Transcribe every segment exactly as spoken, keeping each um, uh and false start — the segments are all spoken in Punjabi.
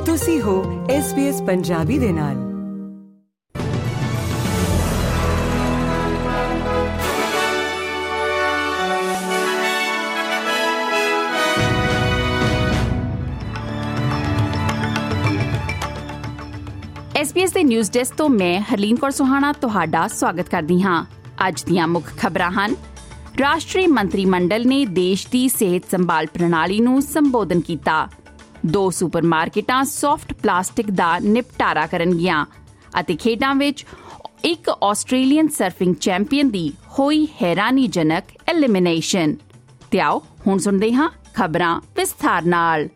ਤੁਸੀਂ ਹੋ ਐਸ ਬੀ ਐਸ ਪੰਜਾਬੀ ਦੇ ਨਾਲ। ਐਸ ਬੀ ਐਸ ਦੇ ਨਿਊਜ਼ ਡੈਸਕ ਤੋਂ ਮੈਂ ਹਰਲੀਨ ਕੌਰ ਸੁਹਾਣਾ ਤੁਹਾਡਾ ਸਵਾਗਤ ਕਰਦੀ ਹਾਂ। ਅੱਜ ਦੀਆਂ ਮੁੱਖ ਖਬਰਾਂ ਹਨ। ਰਾਸ਼ਟਰੀ ਮੰਤਰੀ ਮੰਡਲ ਨੇ ਦੇਸ਼ ਦੀ ਸਿਹਤ ਸੰਭਾਲ ਪ੍ਰਣਾਲੀ ਨੂੰ ਸੰਬੋਧਨ ਕੀਤਾ। ਦੋ ਸੁਪਰਮਾਰਕੀਟਾਂ ਸੌਫਟ ਪਲਾਸਟਿਕ ਦਾ ਨਿਪਟਾਰਾ ਕਰਨਗੀਆਂ ਅਤੇ ਖੇਡਾਂ ਵਿੱਚ ਇੱਕ ਆਸਟ੍ਰੇਲੀਅਨ ਸਰਫਿੰਗ ਚੈਂਪੀਅਨ ਦੀ ਹੋਈ ਹੈਰਾਨੀਜਨਕ ਐਲੀਮੀਨੇਸ਼ਨ। ਤੇ ਆਓ ਹੁਣ ਸੁਣਦੇ ਹਾਂ ਖਬਰਾਂ ਵਿਸਥਾਰ ਨਾਲ।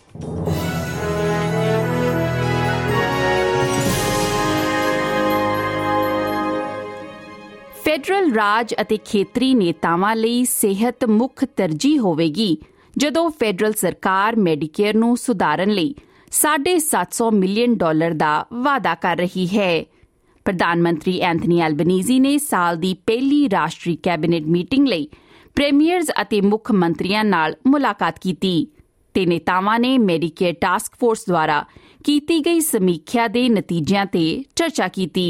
ਫੈਡਰਲ ਰਾਜ ਅਤੇ ਖੇਤਰੀ ਨੇਤਾਵਾਂ ਲਈ ਸਿਹਤ ਮੁੱਖ ਤਰਜੀਹ ਹੋਵੇਗੀ ਜਦੋਂ ਫੈਡਰਲ ਸਰਕਾਰ ਮੈਡੀਕੇਅਰ ਨੂੰ ਸੁਧਾਰਨ ਲਈ ਸਾਢੇ ਸੱਤ ਸੌ ਮਿਲੀਅਨ ਡਾਲਰ ਦਾ ਵਾਅਦਾ ਕਰ ਰਹੀ ਹੈ। ਪ੍ਰਧਾਨ ਮੰਤਰੀ ਐਂਥਨੀ ਐਲਬਨੀਜ਼ੀ ਨੇ ਸਾਲ ਦੀ ਪਹਿਲੀ ਰਾਸ਼ਟਰੀ ਕੈਬਨਿਟ ਮੀਟਿੰਗ ਲਈ ਪ੍ਰੀਮੀਅਰਜ਼ ਅਤੇ ਮੁੱਖ ਮੰਤਰੀਆਂ ਨਾਲ ਮੁਲਾਕਾਤ ਕੀਤੀ ਤੇ ਨੇਤਾਵਾਂ ਨੇ ਮੈਡੀਕੇਅਰ ਟਾਸਕ ਫੋਰਸ ਦੁਆਰਾ ਕੀਤੀ ਗਈ ਸਮੀਖਿਆ ਦੇ ਨਤੀਜਿਆਂ ਤੇ ਚਰਚਾ ਕੀਤੀ।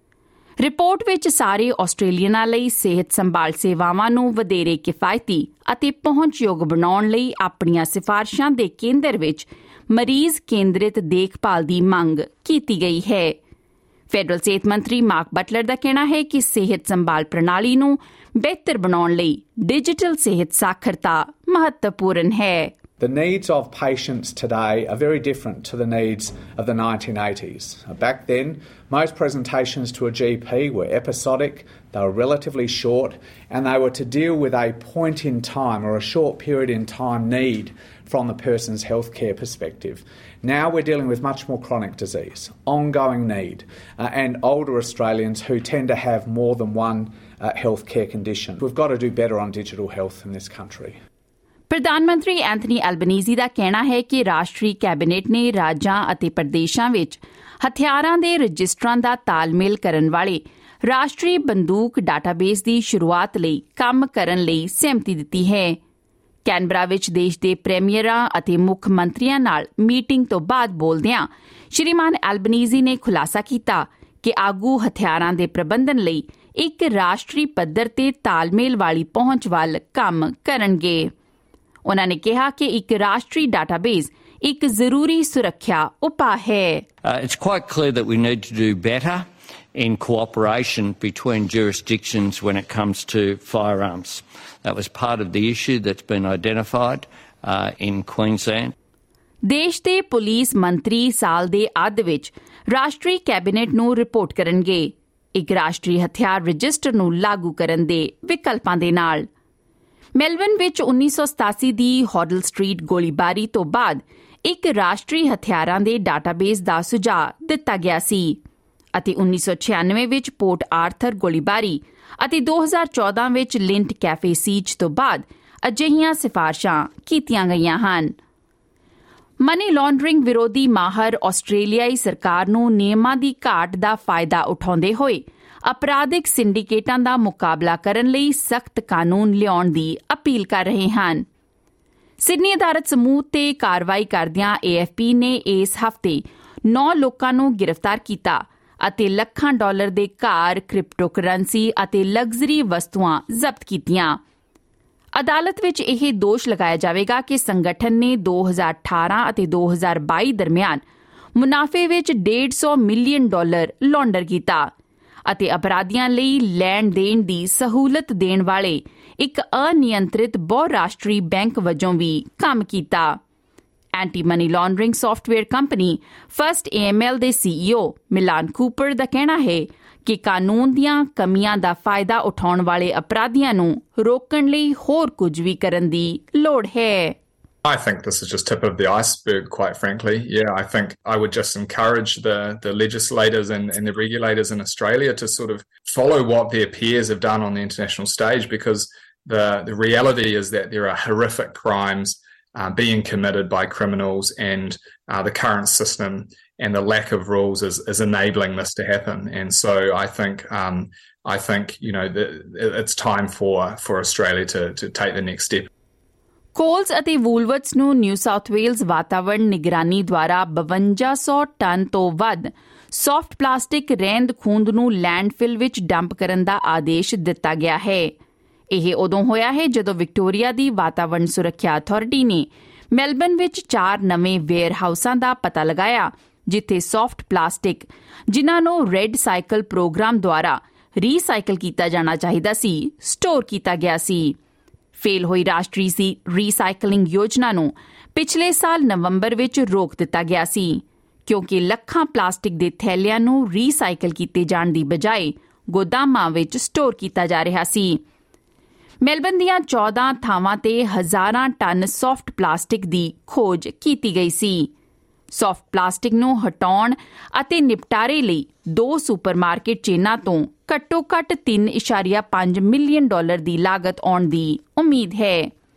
ਰਿਪੋਰਟ ਵਿੱਚ ਸਾਰੇ ਆਸਟ੍ਰੇਲੀਅਨਾਂ ਲਈ ਸਿਹਤ ਸੰਭਾਲ ਸੇਵਾਵਾਂ ਨੂੰ ਵਧੇਰੇ ਕਿਫਾਇਤੀ ਅਤੇ ਪਹੁੰਚਯੋਗ ਬਣਾਉਣ ਲਈ ਆਪਣੀਆਂ ਸਿਫਾਰਸ਼ਾਂ ਦੇ ਕੇਂਦਰ ਵਿੱਚ ਮਰੀਜ਼ ਕੇਂਦਰਿਤ ਦੇਖਭਾਲ ਦੀ ਮੰਗ ਕੀਤੀ ਗਈ ਹੈ। ਫੈਡਰਲ ਸਿਹਤ ਮੰਤਰੀ ਮਾਰਕ ਬਟਲਰ ਦਾ ਕਹਿਣਾ ਹੈ ਕਿ ਸਿਹਤ ਸੰਭਾਲ ਪ੍ਰਣਾਲੀ ਨੂੰ ਬਿਹਤਰ ਬਣਾਉਣ ਲਈ ਡਿਜੀਟਲ ਸਿਹਤ ਸਾਖਰਤਾ ਮਹੱਤਵਪੂਰਨ ਹੈ। The needs of patients today are very different to the needs of the nineteen eighties. Back then, most presentations to a G P were episodic, they were relatively short, and they were to deal with a point in time or a short period in time need from the person's healthcare perspective. Now we're dealing with much more chronic disease, ongoing need, uh, and older Australians who tend to have more than one uh, healthcare condition. We've got to do better on digital health in this country. ਪ੍ਰਧਾਨ ਮੰਤਰੀ ਐਂਥਨੀ ਐਲਬਨੀਜ਼ੀ ਦਾ ਕਹਿਣਾ ਹੈ ਕਿ ਰਾਸ਼ਟਰੀ ਕੈਬਨਿਟ ਨੇ ਰਾਜਾਂ ਅਤੇ ਪ੍ਰਦੇਸ਼ਾਂ ਵਿੱਚ ਹਥਿਆਰਾਂ ਦੇ ਰਜਿਸਟਰਾਂ ਦਾ ਤਾਲਮੇਲ ਕਰਨ ਵਾਲੇ ਰਾਸ਼ਟਰੀ ਬੰਦੂਕ ਡਾਟਾਬੇਸ ਦੀ ਸ਼ੁਰੂਆਤ ਲਈ ਕੰਮ ਕਰਨ ਲਈ ਸਹਿਮਤੀ ਦਿੱਤੀ ਹੈ। ਕੈਨਬਰਾ ਵਿੱਚ ਦੇਸ਼ ਦੇ ਪ੍ਰੀਮੀਅਰਾਂ ਅਤੇ ਮੁੱਖ ਮੰਤਰੀਆਂ ਨਾਲ ਮੀਟਿੰਗ ਤੋਂ ਬਾਅਦ ਬੋਲਦਿਆਂ ਸ਼੍ਰੀਮਾਨ ਐਲਬਨੀਜ਼ੀ ਨੇ ਖੁਲਾਸਾ ਕੀਤਾ ਕਿ ਆਗੂ ਹਥਿਆਰਾਂ ਦੇ ਪ੍ਰਬੰਧਨ ਲਈ ਇੱਕ ਰਾਸ਼ਟਰੀ ਪੱਧਰ ਤੇ ਤਾਲਮੇਲ ਵਾਲੀ ਪਹੁੰਚ ਵੱਲ ਕੰਮ ਕਰਨਗੇ। ਉਨ੍ਹਾਂ ਨੇ ਕਿਹਾ ਕਿ ਇੱਕ ਰਾਸ਼ਟਰੀ ਡਾਟਾਬੇਸ ਇੱਕ ਜ਼ਰੂਰੀ ਸੁਰੱਖਿਆ ਉਪਾਅ ਹੈ। It's quite clear that we need to do better in cooperation between jurisdictions when it comes to firearms. That was part of the issue that's been identified uh, in Queensland. ਦੇਸ਼ ਦੇ ਪੁਲਿਸ ਮੰਤਰੀ ਸਾਲ ਦੇ ਅੱਧ ਵਿੱਚ ਰਾਸ਼ਟਰੀ ਕੈਬਨਿਟ ਨੂੰ ਰਿਪੋਰਟ ਕਰਨਗੇ ਇੱਕ ਰਾਸ਼ਟਰੀ ਹਥਿਆਰ ਰਜਿਸਟਰ ਨੂੰ ਲਾਗੂ ਕਰਨ ਦੇ ਵਿਕਲਪਾਂ ਦੇ ਨਾਲ। ਮੈਲਬਨ ਵਿੱਚ ਉੱਨੀ ਸੌ ਸਤਾਸੀ ਦੀ ਹੌਡਲ ਸਟਰੀਟ ਗੋਲੀਬਾਰੀ ਤੋਂ ਬਾਅਦ ਇੱਕ ਰਾਸ਼ਟਰੀ ਹਥਿਆਰਾਂ ਦੇ ਡਾਟਾਬੇਸ ਦਾ ਸੁਝਾਅ ਦਿੱਤਾ ਗਿਆ ਸੀ ਅਤੇ ਉੱਨੀ ਸੌ ਛਿਆਨਵੇਂ ਵਿੱਚ ਪੋਰਟ ਆਰਥਰ ਗੋਲੀਬਾਰੀ ਅਤੇ ਦੋ ਹਜ਼ਾਰ ਚੌਦਾਂ ਵਿੱਚ ਲਿੰਟ ਕੈਫੇ ਸੀਜ ਤੋਂ ਬਾਅਦ ਅਜਿਹੀਆਂ ਸਿਫਾਰਸ਼ਾਂ ਕੀਤੀਆਂ ਗਈਆਂ ਹਨ। ਮਨੀ ਲਾਂਡਰਿੰਗ ਵਿਰੋਧੀ ਮਾਹਰ ਆਸਟ੍ਰੇਲੀਆਈ ਸਰਕਾਰ ਨੂੰ ਨਿਯਮਾਂ ਦੀ ਘਾਟ ਦਾ ਫਾਇਦਾ ਉਠਾਉਂਦੇ ਹੋਏ ਅਪਰਾਧਿਕ ਸਿੰਡੀਕੇਟਾਂ ਦਾ ਮੁਕਾਬਲਾ ਕਰਨ ਲਈ ਸਖਤ ਕਾਨੂੰਨ ਲਿਆਉਣ ਦੀ ਅਪੀਲ ਕਰ ਰਹੇ ਹਨ। ਸਿਡਨੀ ਅਦਾਲਤ ਸਮੂਹ ਤੇ ਕਾਰਵਾਈ ਕਰਦਿਆਂ ਏ ਐਫ ਪੀ ਨੇ ਇਸ ਹਫ਼ਤੇ ਨੌ ਲੋਕਾਂ ਨੂੰ ਗ੍ਰਿਫਤਾਰ ਕੀਤਾ ਅਤੇ ਲੱਖਾਂ ਡਾਲਰ ਦੇ ਕਾਰ, ਕ੍ਰਿਪਟੋ ਕਰੰਸੀ ਅਤੇ ਲਗਜ਼ਰੀ ਵਸਤੂਆਂ ਜ਼ਬਤ ਕੀਤੀਆਂ। ਅਦਾਲਤ ਵਿੱਚ ਇਹ ਦੋਸ਼ ਲਗਾਇਆ ਜਾਵੇਗਾ ਕਿ ਸੰਗਠਨ ਨੇ ਦੋ ਹਜ਼ਾਰ ਅਠਾਰਾਂ ਅਤੇ ਦੋ ਹਜ਼ਾਰ ਬਾਈ ਦਰਮਿਆਨ ਮੁਨਾਫੇ ਵਿੱਚ ਡੇਢ ਸੌ ਮਿਲੀਅਨ ਡਾਲਰ ਲੌਂਡਰ ਕੀਤਾ ਅਤੇ ਅਪਰਾਧੀਆਂ ਲਈ ਲੈਣ ਦੇਣ ਦੀ ਸਹੂਲਤ ਦੇਣ ਵਾਲੇ ਇੱਕ ਅਨਿਯੰਤਰਿਤ ਬਹੁ-ਰਾਸ਼ਟਰੀ ਬੈਂਕ ਵਜੋਂ ਵੀ ਕੰਮ ਕੀਤਾ। Anti money laundering software company first A M L ਦੇ ਸੀ ਈ ਓ ਮਿਲਾਨ ਕੂਪਰ ਦਾ ਕਹਿਣਾ ਹੈ ਕਿ ਕਾਨੂੰਨ ਦੀਆਂ ਕਮੀਆਂ ਦਾ ਫਾਇਦਾ ਉਠਾਉਣ ਵਾਲੇ ਅਪਰਾਧੀਆਂ ਨੂੰ ਰੋਕਣ ਲਈ ਹੋਰ ਕੁਝ ਵੀ ਕਰਨ ਦੀ ਲੋੜ ਹੈ। I think this is just tip of the iceberg, quite frankly. Yeah, I think I would just encourage the, the legislators and, and the regulators in Australia to sort of follow what their peers have done on the international stage, because the, the reality is that there are horrific crimes uh, being committed by criminals, and uh, the current system and the lack of rules is, is enabling this to happen. And so I think um, I think you know the, it's time for for Australia to to take the next step. ਕੋਲਸ ਅਤੇ ਵੂਲਵਰਟਸ ਨੂੰ ਨਿਊ ਸਾਊਥ ਵੇਲਜ਼ ਵਾਤਾਵਰਣ ਨਿਗਰਾਨੀ ਦੁਆਰਾ ਬਵੰਜਾ ਸੌ ਟਨ ਤੋਂ ਵੱਧ ਸੌਫਟ ਪਲਾਸਟਿਕ ਰਹਿੰਦ ਖੂੰਹਦ ਨੂੰ ਲੈਂਡਫਿਲ ਵਿੱਚ ਡੰਪ ਕਰਨ ਦਾ ਆਦੇਸ਼ ਦਿੱਤਾ ਗਿਆ ਹੈ। ਇਹ ਉਦੋਂ ਹੋਇਆ ਹੈ ਜਦੋਂ ਵਿਕਟੋਰੀਆ ਦੀ ਵਾਤਾਵਰਣ ਸੁਰੱਖਿਆ ਅਥਾਰਟੀ ਨੇ ਮੈਲਬਨ ਵਿੱਚ ਚਾਰ ਨਵੇਂ ਵੇਅਰ ਹਾਊਸਾਂ ਦਾ ਪਤਾ ਲਗਾਇਆ ਜਿੱਥੇ ਸੌਫਟ ਪਲਾਸਟਿਕ ਜਿਨ੍ਹਾਂ ਨੂੰ ਰੈੱਡ ਸਾਈਕਲ ਪ੍ਰੋਗਰਾਮ ਦੁਆਰਾ ਰੀਸਾਈਕਲ ਕੀਤਾ ਜਾਣਾ ਚਾਹੀਦਾ ਸੀ ਸਟੋਰ ਕੀਤਾ ਗਿਆ ਸੀ। ਫੇਲ ਹੋਈ ਰਾਸ਼ਟਰੀ ਸੀ ਰੀਸਾਈਕਲਿੰਗ ਯੋਜਨਾ ਨੂੰ ਪਿਛਲੇ ਸਾਲ ਨਵੰਬਰ ਵਿੱਚ ਰੋਕ ਦਿੱਤਾ ਗਿਆ ਸੀ ਕਿਉਂਕਿ ਲੱਖਾਂ ਪਲਾਸਟਿਕ ਦੇ ਥੈਲਿਆਂ ਨੂੰ ਰੀਸਾਈਕਲ ਕੀਤੇ ਜਾਣ ਦੀ ਬਜਾਏ ਗੋਦਾਮਾਂ ਵਿੱਚ ਸਟੋਰ ਕੀਤਾ ਜਾ ਰਿਹਾ ਸੀ। ਮੈਲਬਨ ਦੀਆਂ ਚੌਦਾਂ ਥਾਵਾਂ ਤੇ ਹਜ਼ਾਰਾਂ ਟਨ ਸੌਫਟ ਪਲਾਸਟਿਕ ਦੀ ਖੋਜ ਕੀਤੀ ਗਈ ਸੀ। ਸੌਫਟ ਪਲਾਸਟਿਕ ਨੂੰ ਹਟਾਉਣ ਅਤੇ ਨਿਪਟਾਰੇ ਲਈ ਦੋ ਸੁਪਰਮਾਰਕੀਟ ਚੇਨਾਂ ਤੋਂ ਘੱਟੋ ਘੱਟ ਤਿੰਨ ਇਸ਼ਾਰੀਆ ਪੰਜ ਮਿਲੀਅਨ ਡਾਲਰ ਦੀ ਲਾਗਤ ਆਉਣ ਦੀ ਉਮੀਦ ਹੈ।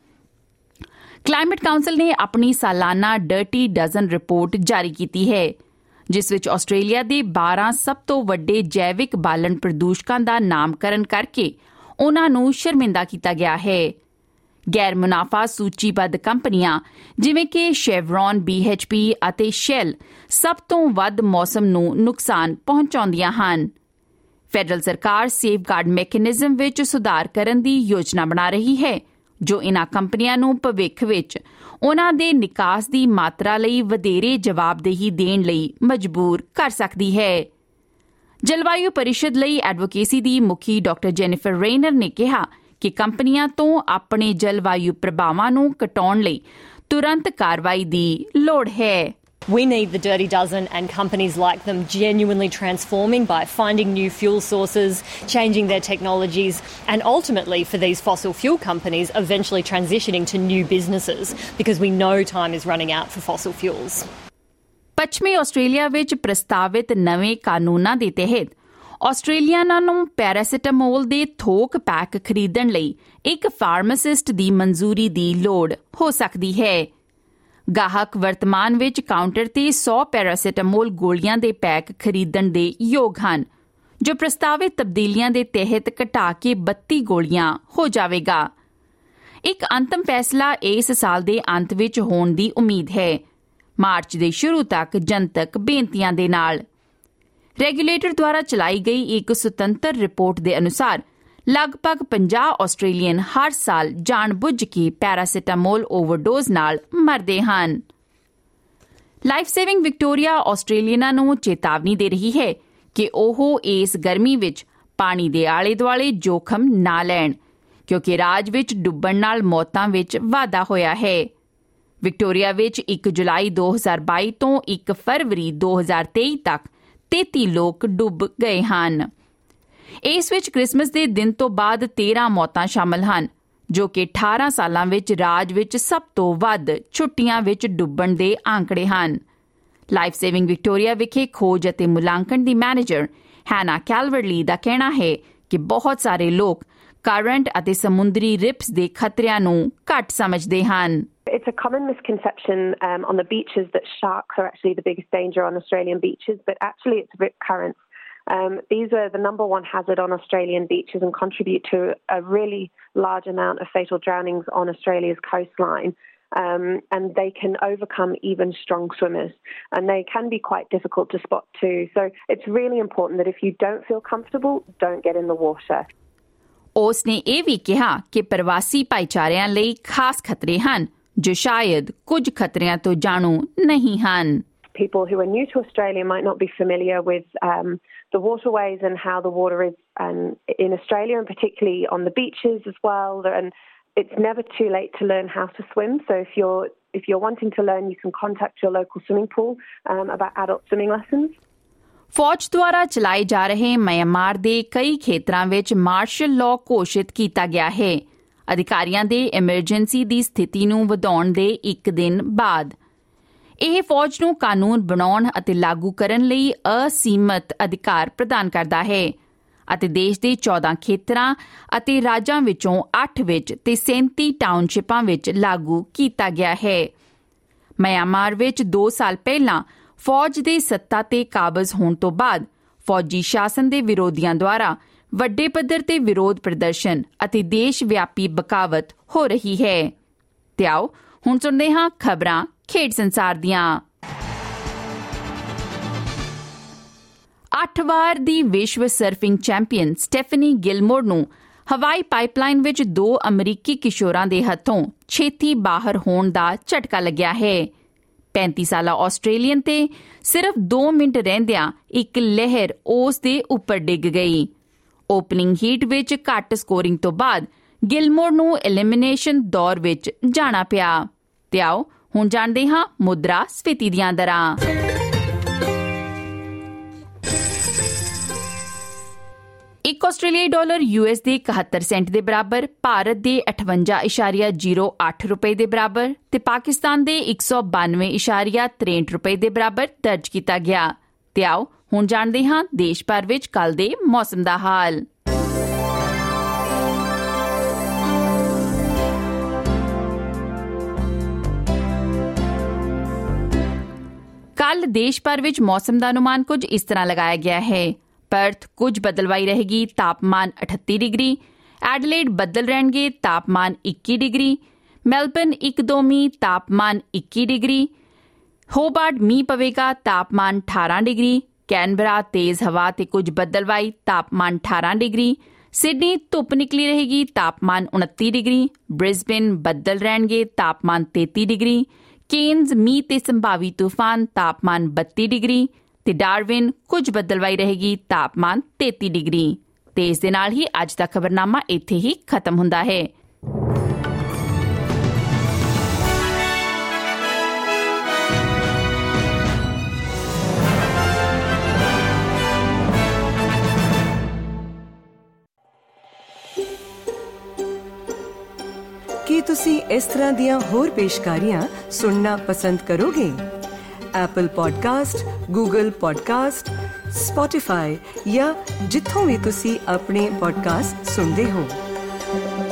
ਕਲਾਈਮੇਟ ਕਾਉਂਸਲ ਨੇ ਆਪਣੀ ਸਾਲਾਨਾ ਡਰਟੀ ਡਜ਼ਨ ਰਿਪੋਰਟ ਜਾਰੀ ਕੀਤੀ ਹੈ ਜਿਸ ਵਿੱਚ ਆਸਟ੍ਰੇਲੀਆ ਦੇ ਬਾਰਾਂ ਸਭ ਤੋਂ ਵੱਡੇ ਜੈਵਿਕ ਬਾਲਣ ਪ੍ਰਦੂਸ਼ਕਾਂ ਦਾ ਨਾਮਕਰਨ ਕਰਕੇ ਉਨ੍ਹਾਂ ਨੂੰ ਸ਼ਰਮਿੰਦਾ ਕੀਤਾ ਗਿਆ ਹੈ। ਗੈਰ ਮੁਨਾਫਾ ਸੂਚੀਬੱਧ ਕੰਪਨੀਆਂ ਜਿਵੇਂ ਕਿ ਸ਼ੈਵਰੋਨ, ਬੀ ਐਚ ਪੀ ਅਤੇ ਸ਼ੈਲ ਸਭ ਤੋਂ ਵੱਧ ਮੌਸਮ ਨੂੰ ਨੁਕਸਾਨ ਪਹੁੰਚਾਉਂਦੀਆਂ ਹਨ। ਫੈਡਰਲ ਸਰਕਾਰ ਸੇਫਗਾਰਡ ਮੈਕੈਨਿਜ਼ਮ ਵਿੱਚ ਸੁਧਾਰ ਕਰਨ ਦੀ ਯੋਜਨਾ ਬਣਾ ਰਹੀ ਹੈ ਜੋ ਇਨ੍ਹਾਂ ਕੰਪਨੀਆਂ ਨੂੰ ਭਵਿੱਖ ਵਿੱਚ ਉਨ੍ਹਾਂ ਦੇ ਨਿਕਾਸ ਦੀ ਮਾਤਰਾ ਲਈ ਵਧੇਰੇ ਜਵਾਬਦੇਹੀ ਦੇਣ ਲਈ ਮਜਬੂਰ ਕਰ ਸਕਦੀ ਹੈ। ਜਲਵਾਯੂ ਪਰਿਸ਼ਦ ਲਈ ਐਡਵੋਕੇਸੀ ਦੀ ਮੁਖੀ ਡਾਕਟਰ ਜੈਨੀਫਰ ਰੇਨਰ ਨੇ ਕਿਹਾ ਕਿ ਕੰਪਨੀਆਂ ਤੋਂ ਆਪਣੇ ਜਲਵਾਯੂ ਪ੍ਰਭਾਵਾਂ ਨੂੰ ਘਟਾਉਣ ਲਈ ਤੁਰੰਤ ਕਾਰਵਾਈ ਦੀ ਲੋੜ ਹੈ। We need the Dirty Dozen and companies like them genuinely transforming by finding new fuel sources, changing their technologies, and ultimately for these fossil fuel companies eventually transitioning to new businesses because we know time is running out for fossil fuels. ਪੱਛਮੀ ਆਸਟ੍ਰੇਲੀਆ ਵਿੱਚ ਪ੍ਰਸਤਾਵਿਤ ਨਵੇਂ ਕਾਨੂੰਨਾਂ ਦੇ ਤਹਿਤ ਆਸਟ੍ਰੇਲੀਆਨਾਂ ਨੂੰ ਪੈਰਾਸੀਟਾਮੋਲ ਦੇ ਥੋਕ ਪੈਕ ਖਰੀਦਣ ਲਈ ਇੱਕ ਫਾਰਮਾਸਿਸਟ ਦੀ ਮਨਜ਼ੂਰੀ ਦੀ ਲੋੜ ਹੋ ਸਕਦੀ ਹੈ। ਗਾਹਕ ਵਰਤਮਾਨ ਵਿੱਚ ਕਾਊਂਟਰ ਤੇ ਸੌ ਪੈਰਾਸੀਟਾਮੋਲ ਗੋਲੀਆਂ ਦੇ ਪੈਕ ਖਰੀਦਣ ਦੇ ਯੋਗ ਹਨ ਜੋ ਪ੍ਰਸਤਾਵਿਤ ਤਬਦੀਲੀਆਂ ਦੇ ਤਹਿਤ ਘਟਾ ਕੇ ਬੱਤੀ ਗੋਲੀਆਂ ਹੋ ਜਾਵੇਗਾ। ਇੱਕ ਅੰਤਮ ਫੈਸਲਾ ਇਸ ਸਾਲ ਦੇ ਅੰਤ ਵਿੱਚ ਹੋਣ ਦੀ ਉਮੀਦ ਹੈ, ਮਾਰਚ ਦੇ ਸ਼ੁਰੂ ਤੱਕ ਜਨਤਕ ਬੇਨਤੀਆਂ ਦੇ ਨਾਲ। ਰੈਗੂਲੇਟਰ ਦੁਆਰਾ ਚਲਾਈ ਗਈ ਇੱਕ ਸੁਤੰਤਰ ਰਿਪੋਰਟ ਦੇ ਅਨੁਸਾਰ ਲਗਭਗ ਪੰਜਾਹ ਆਸਟ੍ਰੇਲੀਅਨ ਹਰ ਸਾਲ ਜਾਣਬੁੱਝ ਕੇ ਪੈਰਾਸੀਟਾਮੋਲ ਓਵਰਡੋਜ਼ ਨਾਲ ਮਰਦੇ ਹਨ। ਲਾਈਫ ਸੇਵਿੰਗ ਵਿਕਟੋਰੀਆ ਆਸਟ੍ਰੇਲੀਅਨਾਂ ਨੂੰ ਚੇਤਾਵਨੀ ਦੇ ਰਹੀ ਹੈ ਕਿ ਉਹ ਇਸ ਗਰਮੀ ਵਿੱਚ ਪਾਣੀ ਦੇ ਆਲੇ ਦੁਆਲੇ ਜੋਖਮ ਨਾ ਲੈਣ ਕਿਉਂਕਿ ਰਾਜ ਵਿੱਚ ਡੁੱਬਣ ਨਾਲ ਮੌਤਾਂ ਵਿੱਚ ਵਾਧਾ ਹੋਇਆ ਹੈ। ਵਿਕਟੋਰੀਆ ਵਿੱਚ ਇੱਕ ਜੁਲਾਈ ਦੋ ਹਜ਼ਾਰ ਬਾਈ ਤੋਂ ਇੱਕ ਫਰਵਰੀ ਦੋ ਹਜ਼ਾਰ ਤੇਈ ਤੱਕ ਤੇਤੀ ਲੋਕ ਡੁੱਬ ਗਏ ਹਨ। ਇਸ ਵਿੱਚ ਕ੍ਰਿਸਮਸ ਦੇ ਦਿਨ ਤੋਂ ਬਾਅਦ ਤੇਰਾਂ ਮੌਤਾਂ ਸ਼ਾਮਲ ਹਨ ਜੋ ਕਿ ਅਠਾਰਾਂ ਸਾਲਾਂ ਵਿੱਚ ਰਾਜ ਵਿੱਚ ਸਭ ਤੋਂ ਵੱਧ ਛੁੱਟੀਆਂ ਵਿੱਚ ਡੁੱਬਣ ਦੇ ਆંકੜੇ ਹਨ। ਲਾਈਫ ਸੇਵਿੰਗ ਵਿਕਟੋਰੀਆ ਵਿਖੇ ਖੋਜ ਅਤੇ ਮੁਲਾਂਕਣ ਦੀ ਮੈਨੇਜਰ ਹੈਨਾ ਕੈਲਵਰਲੀ ਦਾ ਕਹਿਣਾ ਹੈ ਕਿ ਬਹੁਤ ਸਾਰੇ ਲੋਕ ਕਰੰਟ ਅਤੇ ਸਮੁੰਦਰੀ ਰਿਪਸ ਦੇ ਖਤਰਿਆਂ ਨੂੰ ਘੱਟ ਸਮਝਦੇ ਹਨ। It's a common misconception um, on the beaches that sharks are actually the biggest danger on Australian beaches, but actually it's rip currents. Um, these are the number one hazard on Australian beaches and contribute to a really large amount of fatal drownings on Australia's coastline. Um, and they can overcome even strong swimmers. And they can be quite difficult to spot too. So it's really important that if you don't feel comfortable, don't get in the water. ਉਸ ਨੇ ਇਹ ਵੀ ਕਿਹਾ ਕਿ ਪ੍ਰਵਾਸੀ ਭਾਈਚਾਰਿਆਂ ਲਈ ਖਾਸ ਖਤਰੇ ਹਨ ਜੋ ਸ਼ਾਇਦ ਕੁਝ ਖਤਰਿਆਂ ਤੋਂ ਜਾਣੂ ਨਹੀਂ ਹਨ। People who are new to Australia might not be familiar with um, the waterways and how the water is um, in Australia, and particularly on the beaches as well. And it's never too late to learn how to swim. So if you're if you're wanting to learn, you can contact your local swimming pool um, about adult swimming lessons. ਫੌਜ ਦੁਆਰਾ ਚਲਾਏ ਜਾ ਰਹੇ ਮਿਆਂਮਾਰ ਦੇ ਕਈ ਖੇਤਰਾਂ ਵਿੱਚ ਮਾਰਸ਼ਲ ਲਾਅ ਘੋਸ਼ਿਤ ਕੀਤਾ ਗਿਆ ਹੈ ਅਧਿਕਾਰੀਆਂ ਦੇ ਐਮਰਜੈਂਸੀ ਦੀ ਸਥਿਤੀ ਨੂੰ ਵਧਾਉਣ ਦੇ ਇੱਕ ਦਿਨ ਬਾਅਦ। ਇਹ ਫੌਜ ਨੂੰ ਕਾਨੂੰਨ ਬਣਾਉਣ ਅਤੇ ਲਾਗੂ ਕਰਨ ਲਈ ਅਸੀਮਤ ਅਧਿਕਾਰ ਪ੍ਰਦਾਨ ਕਰਦਾ ਹੈ ਅਤੇ ਦੇਸ਼ ਦੇ ਚੌਦਾਂ ਖੇਤਰਾਂ ਅਤੇ ਰਾਜਾਂ ਵਿੱਚੋਂ ਅੱਠ ਵਿੱਚ ਤੇ ਸੈਂਤੀ ਟਾਊਨਸ਼ਿਪਾਂ ਵਿੱਚ ਲਾਗੂ ਕੀਤਾ ਗਿਆ ਹੈ। ਮਿਆਂਮਾਰ ਵਿੱਚ ਦੋ ਸਾਲ ਪਹਿਲਾਂ ਫੌਜ ਦੇ ਸੱਤਾ ਤੇ ਕਾਬਜ਼ ਹੋਣ ਤੋਂ ਬਾਅਦ ਫੌਜੀ ਸ਼ਾਸਨ ਦੇ ਵਿਰੋਧੀਆਂ ਦੁਆਰਾ ਵੱਡੇ ਪੱਧਰ ਤੇ ਵਿਰੋਧ ਪ੍ਰਦਰਸ਼ਨ ਅਤੇ ਦੇਸ਼ ਵਿਆਪੀ ਬਗਾਵਤ ਹੋ ਰਹੀ ਹੈ। ਤੇ ਆਓ ਹੁਣ ਸੁਣਦੇ ਹਾਂ ਖਬਰਾਂ ਖੇਡ ਸੰਸਾਰ ਦੀਆਂ। ਅੱਠ ਵਾਰ ਦੀ ਵਿਸ਼ਵ ਸਰਫਿੰਗ ਚੈਂਪੀਅਨ ਸਟੈਫਨੀ ਗਿਲਮੋਰ ਨੂੰ ਹਵਾਈ ਪਾਈਪਲਾਈਨ ਵਿੱਚ ਦੋ ਅਮਰੀਕੀ ਕਿਸ਼ੋਰਾਂ ਦੇ ਹੱਥੋਂ ਛੇਤੀ ਬਾਹਰ ਹੋਣ ਦਾ ਝਟਕਾ ਲੱਗਿਆ ਹੈ। ਪੈਂਤੀ ਸਾਲਾ ਆਸਟ੍ਰੇਲੀਅਨ ਤੇ ਸਿਰਫ ਦੋ ਮਿੰਟ ਰਹਿੰਦਿਆਂ ਇੱਕ ਲਹਿਰ ਉਸ ਦੇ ਉੱਪਰ ਡਿੱਗ ਗਈ। ਓਪਨਿੰਗ ਹੀਟ ਵਿੱਚ ਘੱਟ ਸਕੋਰਿੰਗ ਤੋਂ ਬਾਅਦ ਗਿਲਮੋਰ ਨੂੰ ਐਲੀਮੀਨੇਸ਼ਨ ਦੌਰ ਵਿੱਚ ਜਾਣਾ ਪਿਆ। ਤੇ ਆਓ ਹੁਣ ਜਾਣਦੇ ਹਾਂ ਮੁਦਰਾ ਸਫੀਤੀ ਦੀਆਂ ਦਰਾਂ। ਇੱਕ ਆਸਟ੍ਰੇਲੀਆਈ ਡਾਲਰ ਯੂ ਐਸ ਦੇ ਇਕਹੱਤਰ ਸੈਂਟ ਦੇ ਬਰਾਬਰ, ਭਾਰਤ ਦੇ ਅਠਵੰਜਾ ਇਸ਼ਾਰੀਆ ਜ਼ੀਰੋ ਅੱਠ ਰੁਪਏ ਦੇ ਬਰਾਬਰ ਤੇ ਪਾਕਿਸਤਾਨ ਦੇ ਇੱਕ ਸੌ ਬਾਨਵੇਂ ਇਸ਼ਾਰੀਆ ਤਰੇਂਹਠ ਰੁਪਏ ਦੇ ਬਰਾਬਰ ਦਰਜ ਕੀਤਾ ਗਿਆ। ਤੇ ਆਓ ਹੁਣ ਜਾਣਦੇ ਹਾਂ ਦੇਸ਼ ਭਰ ਵਿੱਚ ਕੱਲ੍ਹ ਦੇ ਮੌਸਮ ਦਾ ਹਾਲ। ਕੱਲ੍ਹ ਦੇਸ਼ ਭਰ ਵਿੱਚ ਮੌਸਮ ਦਾ ਅਨੁਮਾਨ ਕੁਝ ਇਸ ਤਰ੍ਹਾਂ ਲਗਾਇਆ ਗਿਆ ਹੈ। ਪਰਥ ਕੁਝ ਬਦਲਵਾਈ ਰਹੇਗੀ, ਤਾਪਮਾਨ ਅਠੱਤੀ ਡਿਗਰੀ। ਐਡਲੇਡ ਬੱਦਲ ਰਹਿਣਗੇ, ਤਾਪਮਾਨ ਇੱਕੀ ਡਿਗਰੀ। ਮੈਲਬਰਨ ਇੱਕ ਦੋ ਮੀਂਹ, ਤਾਪਮਾਨ ਇੱਕੀ ਡਿਗਰੀ। ਹੋਬਾਰਟ ਮੀਂਹ ਪਵੇਗਾ, ਤਾਪਮਾਨ ਅਠਾਰਾਂ ਡਿਗਰੀ। ਕੈਨਬਰਾ ਤੇਜ਼ ਹਵਾ ਤੇ ਕੁਝ ਬਦਲਵਾਈ, ਤਾਪਮਾਨ ਅਠਾਰਾਂ ਡਿਗਰੀ। ਸਿਡਨੀ ਧੁੱਪ ਨਿਕਲੀ ਰਹੇਗੀ, ਤਾਪਮਾਨ ਉਨੱਤੀ ਡਿਗਰੀ। ਬ੍ਰਿਸਬੇਨ ਬੱਦਲ ਰਹਿਣਗੇ, ਤਾਪਮਾਨ ਤੇਤੀ ਡਿਗਰੀ। ਕੇਨਜ਼ ਮੀਂਹ ਤੇ ਸੰਭਾਵੀ ਤੂਫਾਨ, ਤਾਪਮਾਨ ਬੱਤੀ ਡਿਗਰੀ ਤੇ ਡਾਰਵਿਨ ਕੁਝ ਬਦਲਵਾਈ ਰਹੇਗੀ, ਤਾਪਮਾਨ ਤੇਤੀ ਡਿਗਰੀ। ਤੇ ਇਸ ਦੇ ਨਾਲ ਹੀ ਅੱਜ ਦਾ ਖਬਰਨਾਮਾ ਇੱਥੇ ਹੀ ਖਤਮ ਹੁੰਦਾ ਹੈ। ਕੀ ਤੁਸੀਂ ਇਸ ਤਰ੍ਹਾਂ ਦੀਆਂ ਹੋਰ ਪੇਸ਼ਕਾਰੀਆਂ ਸੁਣਨਾ ਪਸੰਦ ਕਰੋਗੇ? Apple podcast, Google podcast, Spotify ਜਾਂ ਜਿੱਥੋਂ ਵੀ ਤੁਸੀਂ ਆਪਣੇ ਪੋਡਕਾਸਟ ਸੁਣਦੇ ਹੋ।